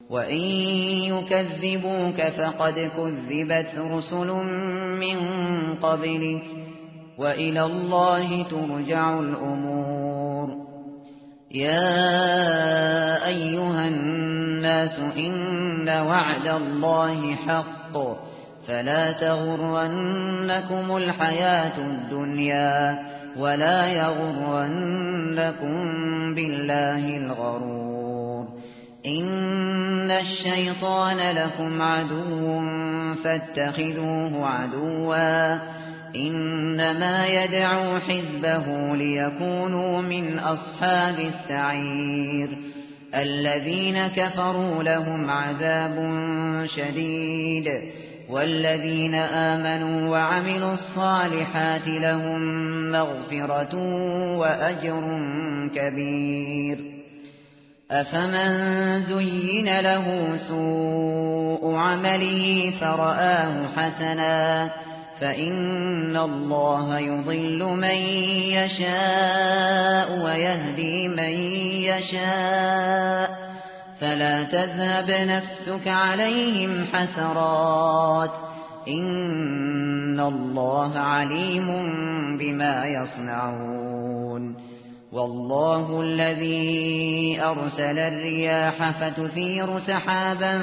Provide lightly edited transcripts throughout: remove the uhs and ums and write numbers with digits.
وإن يكذبوك فقد كذبت رسل من قبلك وإلى الله ترجع الأمور. يا أيها الناس إن وعد الله حق فلا تغرنكم الحياة الدنيا ولا يغرنكم بالله الغرور. إن الشيطان لكم عدو فاتخذوه عدوا إنما يدعو حزبه ليكونوا من أصحاب السعير. الذين كفروا لهم عذاب شديد والذين آمنوا وعملوا الصالحات لهم مغفرة وأجر كبير. أفمن زين له سوء عمله فرآه حسنا فإن الله يضل من يشاء ويهدي من يشاء فلا تذهب نفسك عليهم حسرات إن الله عليم بما يصنعون. والله الذي أرسل الرياح فتثير سحابا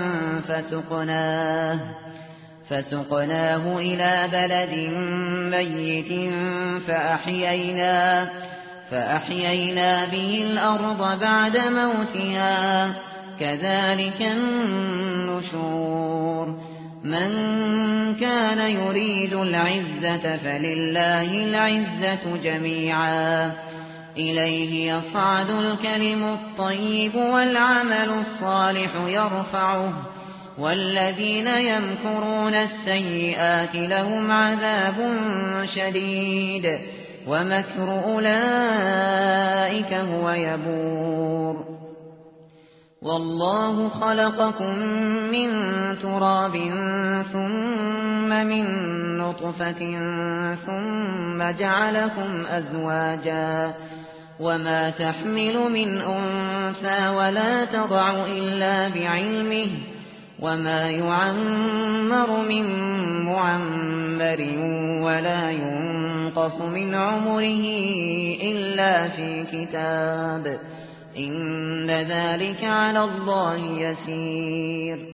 فسقناه إلى بلد ميت فأحيينا به الأرض بعد موتها كذلك النشور. من كان يريد العزة فلله العزة جميعا إليه يصعد الكلم الطيب والعمل الصالح يرفعه والذين يمكرون السيئات لهم عذاب شديد ومكر أولئك هو يبور. والله خلقكم من تراب ثم من نطفة ثم جعلكم أزواجا وما تحمل من أنثى ولا تضع إلا بعلمه وما يعمر من معمر ولا ينقص من عمره إلا في كتاب إن ذلك على الله يسير.